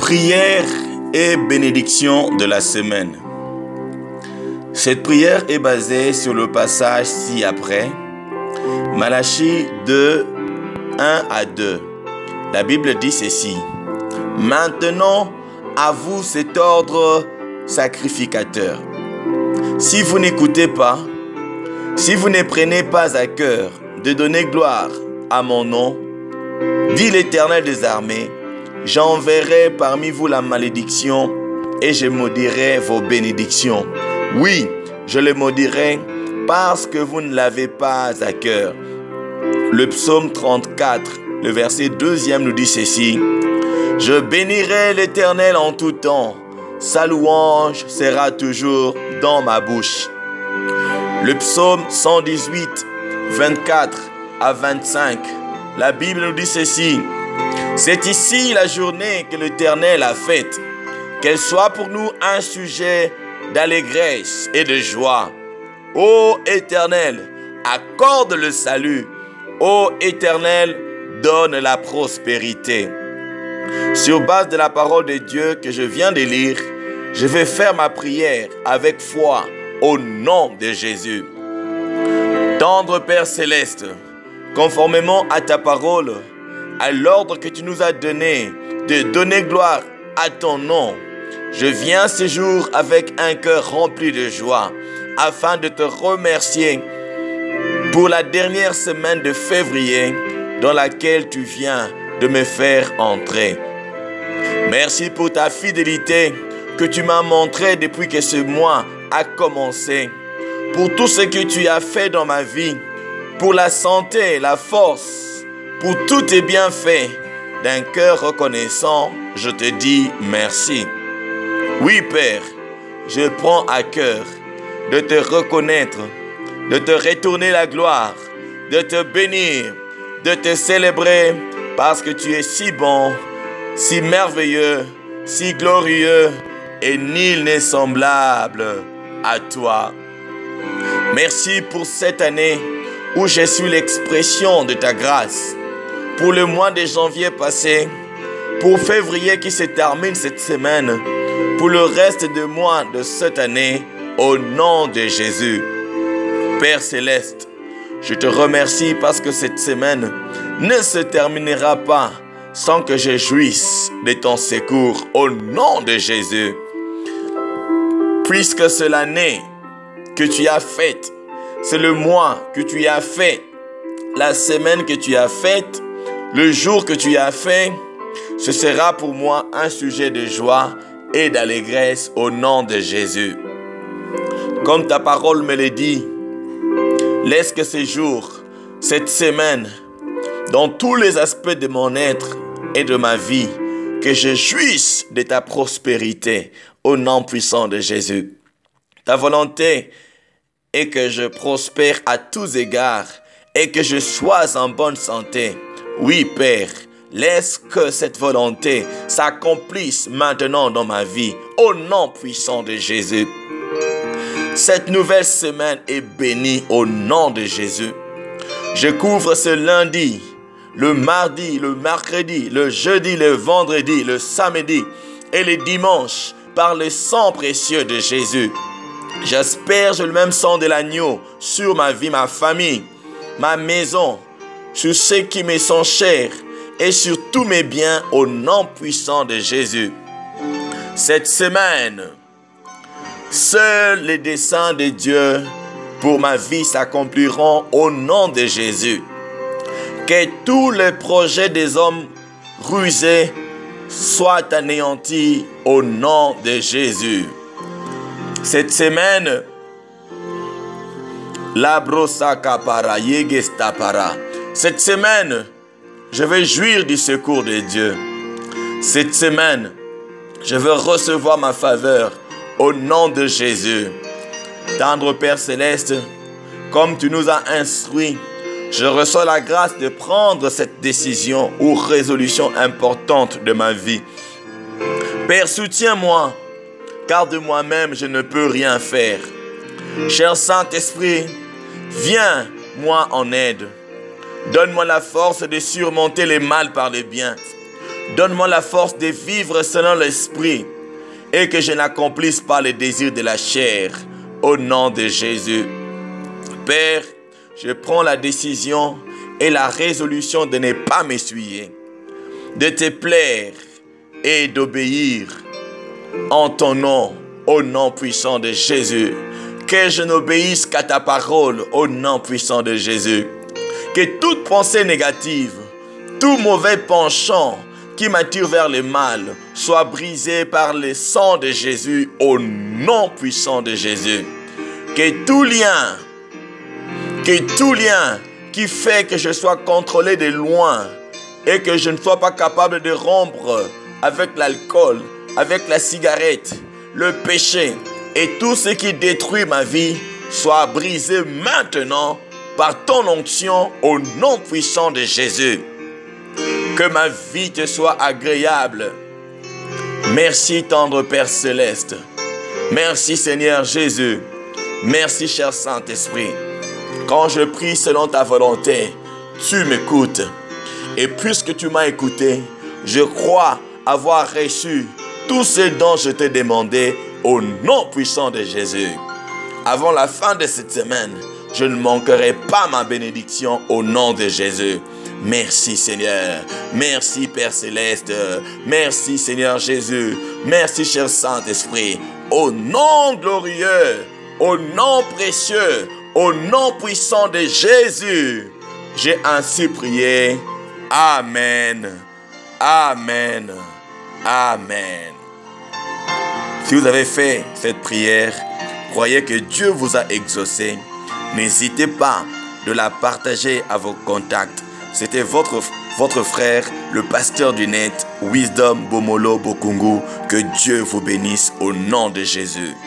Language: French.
Prière et bénédiction de la semaine. Cette prière est basée sur le passage ci-après, Malachie 2, 1 à 2. La Bible dit ceci: Maintenant, à vous cet ordre sacrificateur. Si vous n'écoutez pas, si vous ne prenez pas à cœur de donner gloire à mon nom, dit l'Éternel des armées, j'enverrai parmi vous la malédiction et je maudirai vos bénédictions. Oui, je les maudirai parce que vous ne l'avez pas à cœur. Le psaume 34, le verset 2e nous dit ceci: Je bénirai l'Éternel en tout temps, sa louange sera toujours dans ma bouche. Le psaume 118, 24 à 25, la Bible nous dit ceci: C'est ici la journée que l'Éternel a faite, qu'elle soit pour nous un sujet d'allégresse et de joie. Ô Éternel, accorde le salut. Ô Éternel, donne la prospérité. Sur base de la parole de Dieu que je viens de lire, je vais faire ma prière avec foi au nom de Jésus. Tendre Père Céleste, conformément à ta parole, à l'ordre que tu nous as donné de donner gloire à ton nom, je viens ce jour avec un cœur rempli de joie afin de te remercier pour la dernière semaine de février dans laquelle tu viens de me faire entrer. Merci pour ta fidélité que tu m'as montrée depuis que ce mois a commencé, pour tout ce que tu as fait dans ma vie, pour la santé, la force, pour tous tes bienfaits. D'un cœur reconnaissant, je te dis merci. Oui, Père, je prends à cœur de te reconnaître, de te retourner la gloire, de te bénir, de te célébrer parce que tu es si bon, si merveilleux, si glorieux et nul n'est semblable à toi. Merci pour cette année où je suis l'expression de ta grâce, pour le mois de janvier passé, pour février qui se termine cette semaine, pour le reste de mois de cette année, au nom de Jésus. Père Céleste, je te remercie parce que cette semaine ne se terminera pas sans que je jouisse de ton secours au nom de Jésus. Puisque c'est l'année que tu as faite, c'est le mois que tu as fait, la semaine que tu as faite, le jour que tu as fait, ce sera pour moi un sujet de joie et d'allégresse au nom de Jésus. Comme ta parole me le dit, laisse que ces jours, cette semaine, dans tous les aspects de mon être et de ma vie, que je jouisse de ta prospérité au nom puissant de Jésus. Ta volonté est que je prospère à tous égards et que je sois en bonne santé. Oui, Père, laisse que cette volonté s'accomplisse maintenant dans ma vie au nom puissant de Jésus. Cette nouvelle semaine est bénie au nom de Jésus. Je couvre ce lundi, le mardi, le mercredi, le jeudi, le vendredi, le samedi et le dimanche par le sang précieux de Jésus. J'asperge le même sang de l'agneau sur ma vie, ma famille, ma maison, sur ceux qui me sont chers et sur tous mes biens au nom puissant de Jésus. Cette semaine, seuls les desseins de Dieu pour ma vie s'accompliront au nom de Jésus. Que tous les projets des hommes rusés soient anéantis au nom de Jésus. Cette semaine, cette semaine, je vais jouir du secours de Dieu. Cette semaine, je veux recevoir ma faveur au nom de Jésus. Tendre Père Céleste, comme tu nous as instruits, je reçois la grâce de prendre cette décision ou résolution importante de ma vie. Père, soutiens-moi, car de moi-même, je ne peux rien faire. Cher Saint-Esprit, viens-moi en aide. Donne-moi la force de surmonter le mal par le bien. Donne-moi la force de vivre selon l'esprit et que je n'accomplisse pas les désirs de la chair. Au nom de Jésus. Père, je prends la décision et la résolution de ne pas m'essuyer, de te plaire et d'obéir en ton nom, au nom puissant de Jésus. Que je n'obéisse qu'à ta parole, au nom puissant de Jésus. Que toute pensée négative, tout mauvais penchant qui m'attire vers le mal soit brisé par le sang de Jésus, au nom puissant de Jésus. Que tout lien qui fait que je sois contrôlé de loin et que je ne sois pas capable de rompre avec l'alcool, avec la cigarette, le péché et tout ce qui détruit ma vie soit brisé maintenant par ton onction au nom puissant de Jésus. Que ma vie te soit agréable. Merci tendre Père Céleste. Merci Seigneur Jésus. Merci cher Saint-Esprit. Quand je prie selon ta volonté, tu m'écoutes. Et puisque tu m'as écouté, je crois avoir reçu tout ce dont je t'ai demandé au nom puissant de Jésus. Avant la fin de cette semaine, je ne manquerai pas ma bénédiction au nom de Jésus. Merci Seigneur. Merci Père Céleste. Merci Seigneur Jésus. Merci cher Saint-Esprit. Au nom glorieux, au nom précieux, au nom puissant de Jésus, j'ai ainsi prié. Amen. Amen. Amen. Si vous avez fait cette prière, croyez que Dieu vous a exaucé. N'hésitez pas de la partager à vos contacts. C'était votre frère, le pasteur du net, Wisdom Bomolo Bokungu. Que Dieu vous bénisse au nom de Jésus.